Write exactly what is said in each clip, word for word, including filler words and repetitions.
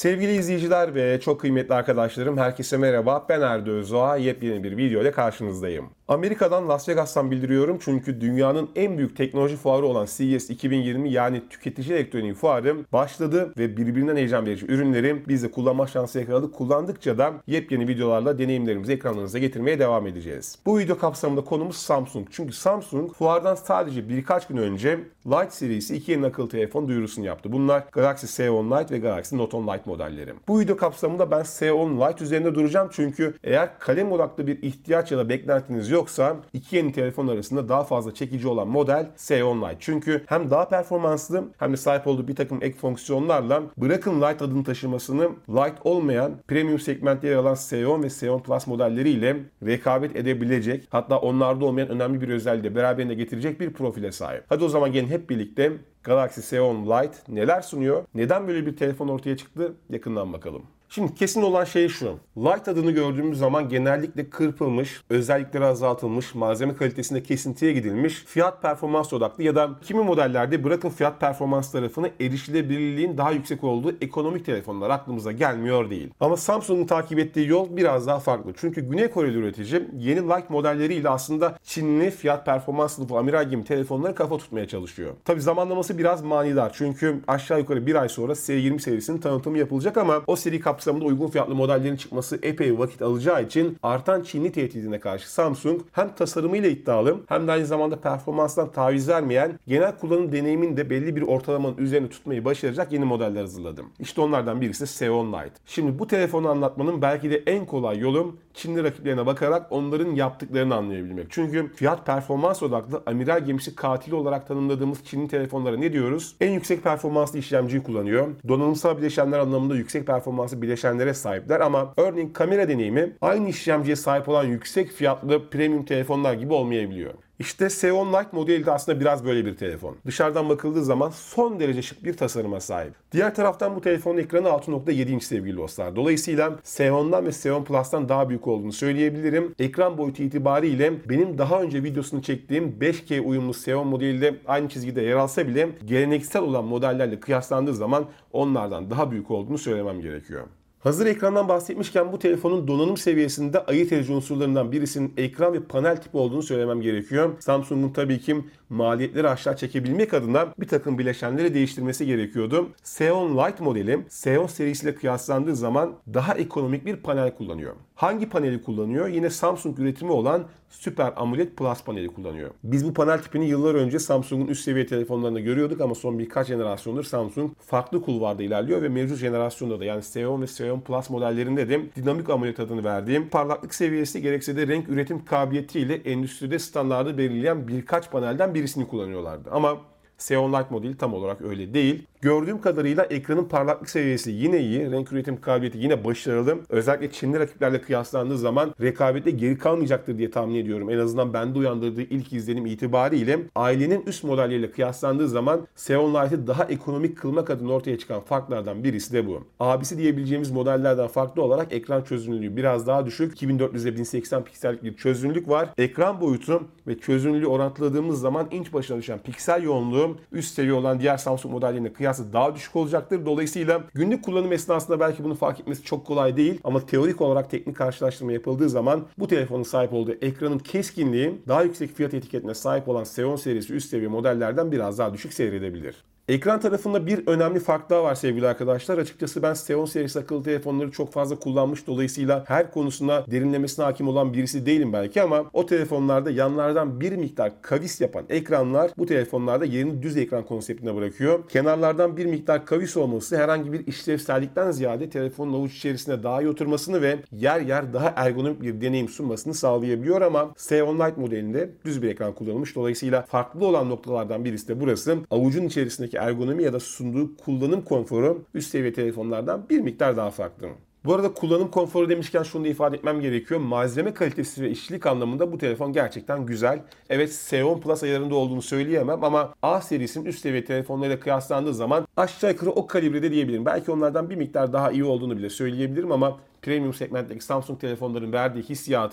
Sevgili izleyiciler ve çok kıymetli arkadaşlarım, herkese merhaba. Ben Erdo Özoğa, yepyeni bir video ile karşınızdayım. Amerika'dan, Las Vegas'tan bildiriyorum çünkü dünyanın en büyük teknoloji fuarı olan C E S iki bin yirmi yani tüketici elektronik fuarı başladı ve birbirinden heyecan verici ürünleri biz de kullanma şansı yakaladık. Kullandıkça da yepyeni videolarla deneyimlerimizi ekranlarınıza getirmeye devam edeceğiz. Bu video kapsamında konumuz Samsung. Çünkü Samsung fuardan sadece birkaç gün önce Lite serisi iki yeni akıllı telefon duyurusunu yaptı. Bunlar Galaxy S on Lite ve Galaxy Note on Lite modelleri. Bu video kapsamında ben S on Lite üzerinde duracağım çünkü eğer kalem odaklı bir ihtiyaç ya da beklentiniz yoksa iki yeni telefon arasında daha fazla çekici olan model S on Lite. Çünkü hem daha performanslı hem de sahip olduğu bir takım ek fonksiyonlarla bırakın Lite adını taşımasını Lite olmayan premium segmentte yer alan S on ve S on Plus modelleriyle rekabet edebilecek, hatta onlarda olmayan önemli bir özelliği de beraberinde getirecek bir profile sahip. Hadi o zaman gelin hep birlikte Galaxy S on Lite neler sunuyor? Neden böyle bir telefon ortaya çıktı? Yakından bakalım. Şimdi kesin olan şey şu. Lite adını gördüğümüz zaman genellikle kırpılmış, özellikleri azaltılmış, malzeme kalitesinde kesintiye gidilmiş, fiyat performans odaklı ya da kimi modellerde bırakın fiyat performans tarafını erişilebilirliğin daha yüksek olduğu ekonomik telefonlar aklımıza gelmiyor değil. Ama Samsung'un takip ettiği yol biraz daha farklı. Çünkü Güney Koreli üretici yeni Lite modelleriyle aslında Çinli fiyat performans sınıfı amiral gibi telefonları kafa tutmaya çalışıyor. Tabi zamanlaması biraz manidar. Çünkü aşağı yukarı bir ay sonra S yirmi serisinin tanıtımı yapılacak ama o seri kapsamında kapsamında uygun fiyatlı modellerin çıkması epey vakit alacağı için artan Çinli tehdidine karşı Samsung hem tasarımıyla iddialı hem de aynı zamanda performanstan taviz vermeyen, genel kullanım deneyimini de belli bir ortalamanın üzerine tutmayı başaracak yeni modeller hazırladım. İşte onlardan birisi S on Lite. Şimdi bu telefonu anlatmanın belki de en kolay yolu Çinli rakiplerine bakarak onların yaptıklarını anlayabilmek. Çünkü fiyat performans odaklı amiral gemisi katili olarak tanımladığımız Çinli telefonlara ne diyoruz? En yüksek performanslı işlemciyi kullanıyor. Donanımsal bileşenler anlamında yüksek performanslı bileşenlere sahipler ama örneğin kamera deneyimi aynı işlemciye sahip olan yüksek fiyatlı premium telefonlar gibi olmayabiliyor. İşte S on Lite modeli de aslında biraz böyle bir telefon. Dışarıdan bakıldığı zaman son derece şık bir tasarıma sahip. Diğer taraftan bu telefonun ekranı altı nokta yedi inç sevgili dostlar. Dolayısıyla S on'dan ve S on Plus'tan daha büyük olduğunu söyleyebilirim. Ekran boyutu itibariyle benim daha önce videosunu çektiğim beş K uyumlu S on modeliyle aynı çizgide yer alsa bile geleneksel olan modellerle kıyaslandığı zaman onlardan daha büyük olduğunu söylemem gerekiyor. Hazır ekrandan bahsetmişken bu telefonun donanım seviyesinde ayırt edici unsurlarından birisinin ekran ve panel tipi olduğunu söylemem gerekiyor. Samsung'un tabii ki maliyetleri aşağı çekebilmek adına bir takım bileşenleri değiştirmesi gerekiyordu. S on Lite modeli S on serisiyle kıyaslandığı zaman daha ekonomik bir panel kullanıyor. Hangi paneli kullanıyor? Yine Samsung üretimi olan Super AMOLED Plus paneli kullanıyor. Biz bu panel tipini yıllar önce Samsung'un üst seviye telefonlarında görüyorduk ama son birkaç jenerasyondur Samsung farklı kulvarda ilerliyor ve mevcut jenerasyonda da yani S on ve S on Plus modellerinde de dinamik AMOLED adını verdiğim parlaklık seviyesi gerekse de renk üretim kabiliyetiyle endüstride standardı belirleyen birkaç panelden birisini kullanıyorlardı. Ama S on Lite modeli tam olarak öyle değil. Gördüğüm kadarıyla ekranın parlaklık seviyesi yine iyi, renk üretim kabiliyeti yine başarılı. Özellikle Çinli rakiplerle kıyaslandığı zaman rekabette geri kalmayacaktır diye tahmin ediyorum. En azından bende uyandırdığı ilk izlenim itibariyle ailenin üst modelleriyle kıyaslandığı zaman S on Lite'ı daha ekonomik kılmak adına ortaya çıkan farklardan birisi de bu. Abisi diyebileceğimiz modellerden farklı olarak ekran çözünürlüğü biraz daha düşük. iki bin dört yüz bin seksen piksellik bir çözünürlük var. Ekran boyutu ve çözünürlüğü orantıladığımız zaman inç başına düşen piksel yoğunluğu üst seviye olan diğer Samsung modellerine kıyasla daha düşük olacaktır. Dolayısıyla günlük kullanım esnasında belki bunu fark etmesi çok kolay değil ama teorik olarak teknik karşılaştırma yapıldığı zaman bu telefonun sahip olduğu ekranın keskinliği daha yüksek fiyat etiketine sahip olan S on serisi üst seviye modellerden biraz daha düşük seyredebilir. Ekran tarafında bir önemli fark daha var sevgili arkadaşlar. Açıkçası ben S on serisi akıllı telefonları çok fazla kullanmış. Dolayısıyla her konusuna derinlemesine hakim olan birisi değilim belki ama o telefonlarda yanlardan bir miktar kavis yapan ekranlar bu telefonlarda yerini düz ekran konseptine bırakıyor. Kenarlardan bir miktar kavis olması herhangi bir işlevsellikten ziyade telefonun avuç içerisine daha iyi oturmasını ve yer yer daha ergonomik bir deneyim sunmasını sağlayabiliyor ama S on Lite modelinde düz bir ekran kullanılmış. Dolayısıyla farklı olan noktalardan birisi de burası. Avucun içerisindeki ergonomi ya da sunduğu kullanım konforu üst seviye telefonlardan bir miktar daha farklı. Bu arada kullanım konforu demişken şunu da ifade etmem gerekiyor. Malzeme kalitesi ve işçilik anlamında bu telefon gerçekten güzel. Evet S on Plus ayarında olduğunu söyleyemem ama A serisinin üst seviye telefonlarıyla kıyaslandığı zaman aşağı yukarı o kalibrede diyebilirim. Belki onlardan bir miktar daha iyi olduğunu bile söyleyebilirim ama premium segmentteki Samsung telefonların verdiği hissiyatım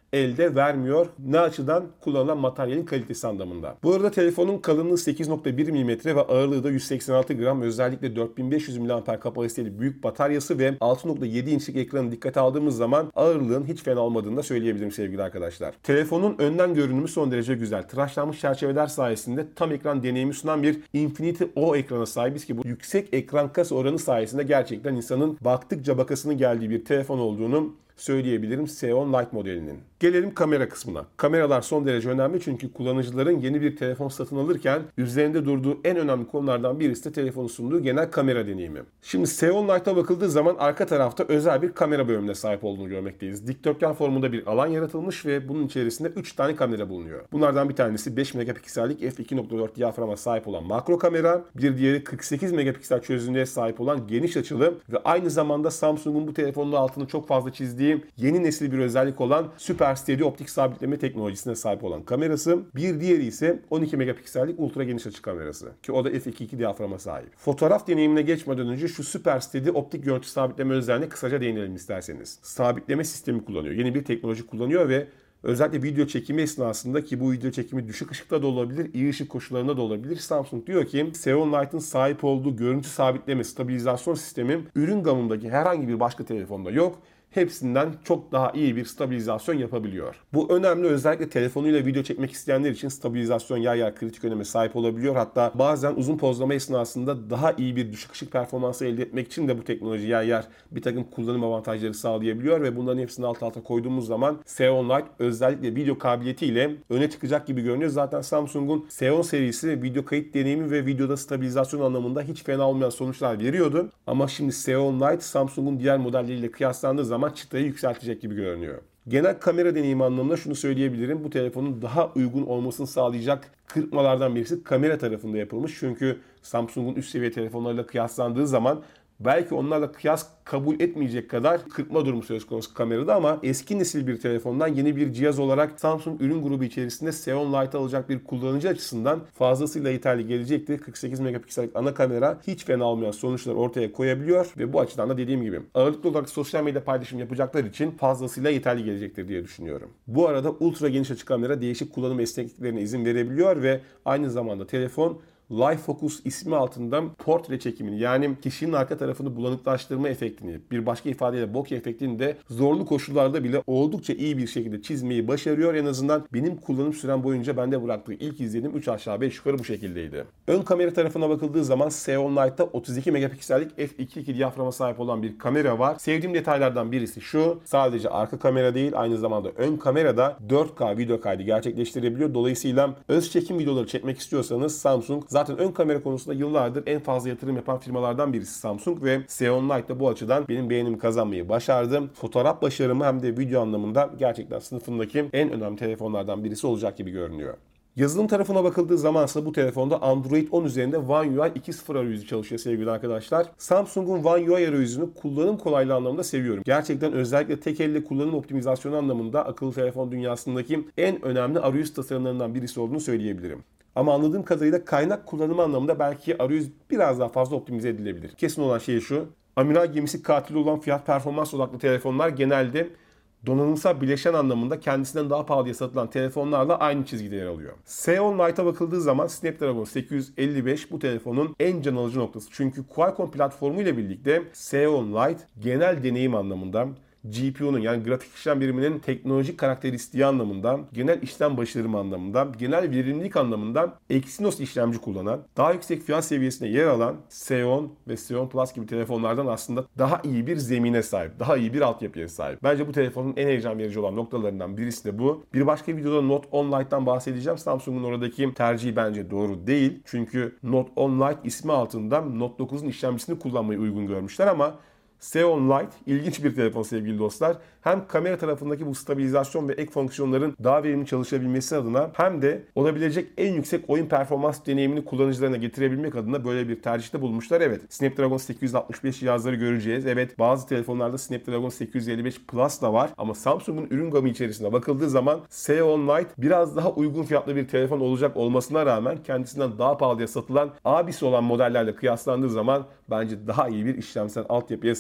elde vermiyor. Ne açıdan? Kullanılan materyalin kalitesi anlamında. Bu arada telefonun kalınlığı sekiz nokta bir milimetre ve ağırlığı da yüz seksen altı gram. Özellikle dört bin beş yüz miliamper kapasiteli büyük bataryası ve altı nokta yedi inçlik ekranı dikkate aldığımız zaman ağırlığın hiç fena olmadığını da söyleyebilirim sevgili arkadaşlar. Telefonun önden görünümü son derece güzel. Tıraşlanmış çerçeveler sayesinde tam ekran deneyimi sunan bir Infinity O ekrana sahibiz ki bu yüksek ekran kasa oranı sayesinde gerçekten insanın baktıkça bakasını geldiği bir telefon olduğunu söyleyebilirim Xeon Lite modelinin. Gelelim kamera kısmına. Kameralar son derece önemli çünkü kullanıcıların yeni bir telefon satın alırken üzerinde durduğu en önemli konulardan birisi de telefonun sunduğu genel kamera deneyimi. Şimdi Xeon Lite'a bakıldığı zaman arka tarafta özel bir kamera bölümüne sahip olduğunu görmekteyiz. Dikdörtgen formunda bir alan yaratılmış ve bunun içerisinde üç tane kamera bulunuyor. Bunlardan bir tanesi beş megapiksellik f iki nokta dört diyaframa sahip olan makro kamera, bir diğeri kırk sekiz megapiksel çözünürlüğe sahip olan geniş açılı ve aynı zamanda Samsung'un bu telefonun altını çok fazla çizdiği yeni nesil bir özellik olan Super Steady optik sabitleme teknolojisine sahip olan kamerası. Bir diğeri ise on iki megapiksellik ultra geniş açı kamerası ki o da f iki nokta iki diyaframa sahip. Fotoğraf deneyimine geçmeden önce şu Super Steady optik görüntü sabitleme özelliğine kısaca değinelim isterseniz. Sabitleme sistemi kullanıyor. Yeni bir teknoloji kullanıyor ve özellikle video çekimi esnasında ki bu video çekimi düşük ışıkta da olabilir, iyi ışık koşullarında da olabilir. Samsung diyor ki Xeon Lite'ın sahip olduğu görüntü sabitleme, stabilizasyon sistemi ürün gamındaki herhangi bir başka telefonda yok. Hepsinden çok daha iyi bir stabilizasyon yapabiliyor. Bu önemli, özellikle telefonuyla video çekmek isteyenler için stabilizasyon yer yer kritik öneme sahip olabiliyor. Hatta bazen uzun pozlama esnasında daha iyi bir düşük ışık performansı elde etmek için de bu teknoloji yer yer bir takım kullanım avantajları sağlayabiliyor ve bunların hepsini alt alta koyduğumuz zaman Xeon Lite özellikle video kabiliyetiyle öne çıkacak gibi görünüyor. Zaten Samsung'un Xeon serisi video kayıt deneyimi ve videoda stabilizasyon anlamında hiç fena olmayan sonuçlar veriyordu. Ama şimdi Xeon Lite Samsung'un diğer modelleriyle kıyaslandığı zaman çıtayı yükseltecek gibi görünüyor. Genel kamera deneyimi anlamında şunu söyleyebilirim. Bu telefonun daha uygun olmasını sağlayacak kırpmalardan birisi kamera tarafında yapılmış. Çünkü Samsung'un üst seviye telefonlarıyla kıyaslandığı zaman belki onlarla kıyas kabul etmeyecek kadar kırpma durumu söz konusu kamerada ama eski nesil bir telefondan yeni bir cihaz olarak Samsung ürün grubu içerisinde Xeon Lite alacak bir kullanıcı açısından fazlasıyla yeterli gelecektir. kırk sekiz megapiksellik ana kamera hiç fena olmayan sonuçlar ortaya koyabiliyor ve bu açıdan da dediğim gibi ağırlıklı olarak sosyal medya paylaşım yapacaklar için fazlasıyla yeterli gelecektir diye düşünüyorum. Bu arada ultra geniş açı kamera değişik kullanım esnekliklerine izin verebiliyor ve aynı zamanda telefon Live Focus ismi altında portre çekimini yani kişinin arka tarafını bulanıklaştırma efektini, bir başka ifadeyle bokeh efektini de zorlu koşullarda bile oldukça iyi bir şekilde çizmeyi başarıyor. En azından benim kullanım sürem boyunca bende bıraktığı ilk izlenim üç aşağı beş yukarı bu şekildeydi. Ön kamera tarafına bakıldığı zaman Xeon Lite'da otuz iki megapiksellik f iki nokta iki diyaframa sahip olan bir kamera var. Sevdiğim detaylardan birisi şu: sadece arka kamera değil, aynı zamanda ön kamerada dört K video kaydı gerçekleştirebiliyor. Dolayısıyla öz çekim videoları çekmek istiyorsanız Samsung zaten ön kamera konusunda yıllardır en fazla yatırım yapan firmalardan birisi Samsung ve Xeon Lite de bu açıdan benim beğenimi kazanmayı başardı. Fotoğraf başarımı hem de video anlamında gerçekten sınıfındaki en önemli telefonlardan birisi olacak gibi görünüyor. Yazılım tarafına bakıldığı zaman ise bu telefonda Android on üzerinde One U I iki nokta sıfır arayüzü çalışıyor sevgili arkadaşlar. Samsung'un One U I arayüzünü kullanım kolaylığı anlamında seviyorum. Gerçekten özellikle tek elle kullanım optimizasyonu anlamında akıllı telefon dünyasındaki en önemli arayüz tasarımlarından birisi olduğunu söyleyebilirim. Ama anladığım kadarıyla kaynak kullanımı anlamında belki arayüz biraz daha fazla optimize edilebilir. Kesin olan şey şu: amiral gemisi katili olan fiyat performans odaklı telefonlar genelde donanımsal bileşen anlamında kendisinden daha pahalıya satılan telefonlarla aynı çizgide yer alıyor. Xeon Lite'a bakıldığı zaman Snapdragon sekiz yüz elli beş bu telefonun en can alıcı noktası. Çünkü Qualcomm platformu ile birlikte Xeon Lite genel deneyim anlamında, G P U'nun yani grafik işlem biriminin teknolojik karakteristiği anlamında, genel işlem başarımı anlamında, genel verimlilik anlamında Exynos işlemci kullanan, daha yüksek fiyat seviyesine yer alan Xeon ve Xeon Plus gibi telefonlardan aslında daha iyi bir zemine sahip, daha iyi bir altyapıya sahip. Bence bu telefonun en heyecan verici olan noktalarından birisi de bu. Bir başka videoda Note on Lite'dan bahsedeceğim. Samsung'un oradaki tercihi bence doğru değil. Çünkü Note on Lite ismi altında Note dokuzun işlemcisini kullanmayı uygun görmüşler ama Xeon Lite ilginç bir telefon sevgili dostlar. Hem kamera tarafındaki bu stabilizasyon ve ek fonksiyonların daha verimli çalışabilmesi adına hem de olabilecek en yüksek oyun performans deneyimini kullanıcılarına getirebilmek adına böyle bir tercihte bulmuşlar. Evet, Snapdragon sekiz yüz altmış beş cihazları göreceğiz. Evet, bazı telefonlarda Snapdragon sekiz yüz elli beş Plus da var ama Samsung'un ürün gamı içerisinde bakıldığı zaman Xeon Lite biraz daha uygun fiyatlı bir telefon olacak olmasına rağmen kendisinden daha pahalıya satılan abisi olan modellerle kıyaslandığı zaman bence daha iyi bir işlemsel altyapıya sahip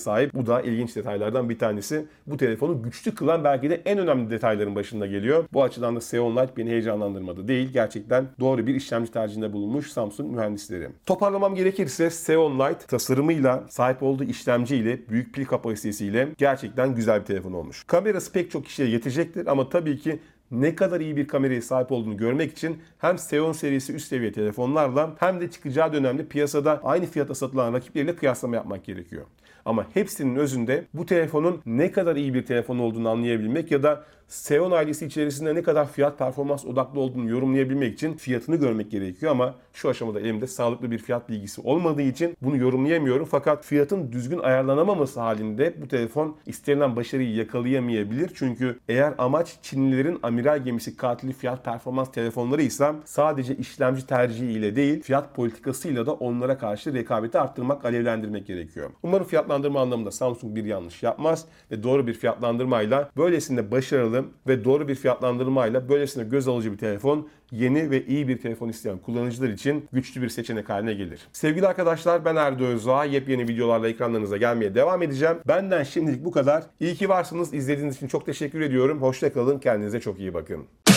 sahip. Bu da ilginç detaylardan bir tanesi. Bu telefonu güçlü kılan belki de en önemli detayların başında geliyor. Bu açıdan da Xeon Light beni heyecanlandırmadı değil. Gerçekten doğru bir işlemci tercihinde bulunmuş Samsung mühendisleri. Toparlamam gerekirse Xeon Light tasarımıyla, sahip olduğu işlemciyle, büyük pil kapasitesiyle gerçekten güzel bir telefon olmuş. Kamerası pek çok kişiye yetecektir ama tabii ki ne kadar iyi bir kameraya sahip olduğunu görmek için hem Xeon serisi üst seviye telefonlarla hem de çıkacağı dönemde piyasada aynı fiyata satılan rakipleriyle kıyaslama yapmak gerekiyor. Ama hepsinin özünde bu telefonun ne kadar iyi bir telefon olduğunu anlayabilmek ya da Xeon ailesi içerisinde ne kadar fiyat performans odaklı olduğunu yorumlayabilmek için fiyatını görmek gerekiyor ama şu aşamada elimde sağlıklı bir fiyat bilgisi olmadığı için bunu yorumlayamıyorum. Fakat fiyatın düzgün ayarlanamaması halinde bu telefon istenilen başarıyı yakalayamayabilir. Çünkü eğer amaç Çinlilerin amiral gemisi katili fiyat performans telefonları ise sadece işlemci tercihi ile değil fiyat politikasıyla da onlara karşı rekabeti arttırmak, alevlendirmek gerekiyor. Umarım fiyatlandırma anlamında Samsung bir yanlış yapmaz ve doğru bir fiyatlandırmayla böylesine başarılı ve doğru bir fiyatlandırmayla böylesine göz alıcı bir telefon yeni ve iyi bir telefon isteyen kullanıcılar için güçlü bir seçenek haline gelir. Sevgili arkadaşlar, ben Erdo Özdoğa. Yepyeni videolarla ekranlarınıza gelmeye devam edeceğim. Benden şimdilik bu kadar. İyi ki varsınız. İzlediğiniz için çok teşekkür ediyorum. Hoşça kalın. Kendinize çok iyi bakın.